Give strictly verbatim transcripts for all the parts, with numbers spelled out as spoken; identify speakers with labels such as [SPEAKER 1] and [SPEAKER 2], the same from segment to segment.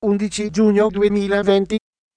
[SPEAKER 1] undici giugno duemilaventi.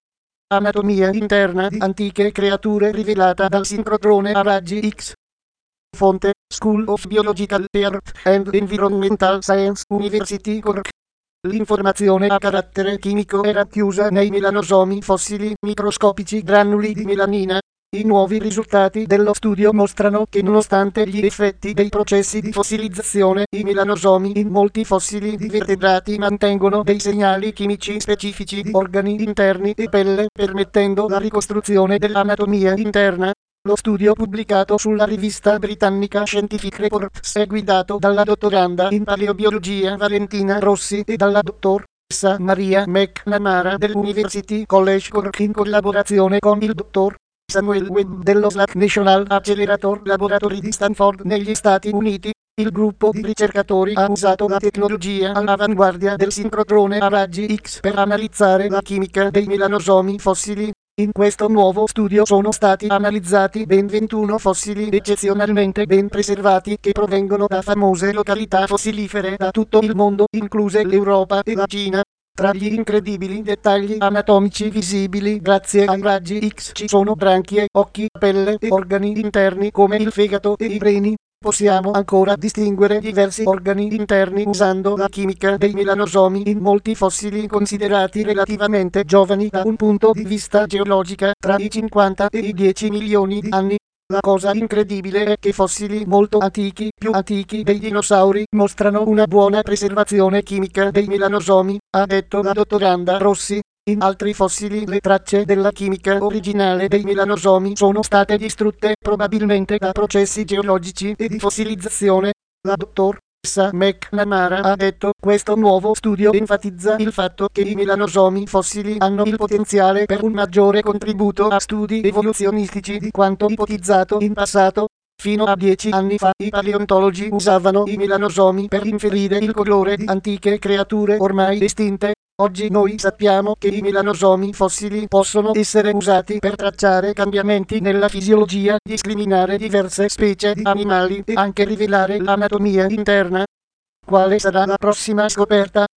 [SPEAKER 1] Anatomia interna di antiche creature rivelata dal sincrotrone a raggi X. Fonte: School of Biological Earth and Environmental Science, University Cork. L'informazione a carattere chimico è racchiusa nei melanosomi fossili, microscopici granuli di melanina. I nuovi risultati dello studio mostrano che nonostante gli effetti dei processi di fossilizzazione, i melanosomi in molti fossili di vertebrati mantengono dei segnali chimici specifici di organi interni e pelle, permettendo la ricostruzione dell'anatomia interna. Lo studio pubblicato sulla rivista britannica Scientific Reports è guidato dalla dottoranda in paleobiologia Valentina Rossi e dalla dottoressa Maria McNamara dell'University College Cork in collaborazione con il dottor Samuel Webb dello Slack National Accelerator Laboratory di Stanford negli Stati Uniti. Il gruppo di ricercatori ha usato la tecnologia all'avanguardia del sincrotrone a raggi X per analizzare la chimica dei melanosomi fossili. In questo nuovo studio sono stati analizzati ben ventuno fossili eccezionalmente ben preservati che provengono da famose località fossilifere da tutto il mondo, incluse l'Europa e la Cina. Tra gli incredibili dettagli anatomici visibili grazie ai raggi X ci sono branchie, occhi, pelle e organi interni come il fegato e i reni. Possiamo ancora distinguere diversi organi interni usando la chimica dei melanosomi in molti fossili considerati relativamente giovani da un punto di vista geologico, tra i cinquanta e i dieci milioni di anni. La cosa incredibile è che fossili molto antichi, più antichi dei dinosauri, mostrano una buona preservazione chimica dei melanosomi, ha detto la dottoranda Rossi. In altri fossili le tracce della chimica originale dei melanosomi sono state distrutte, probabilmente da processi geologici e di fossilizzazione. La dottoressa McNamara ha detto: questo nuovo studio enfatizza il fatto che i melanosomi fossili hanno il potenziale per un maggiore contributo a studi evoluzionistici di quanto ipotizzato in passato. Fino a dieci anni fa i paleontologi usavano i melanosomi per inferire il colore di antiche creature ormai estinte. Oggi noi sappiamo che i melanosomi fossili possono essere usati per tracciare cambiamenti nella fisiologia, discriminare diverse specie di animali e anche rivelare l'anatomia interna. Quale sarà la prossima scoperta?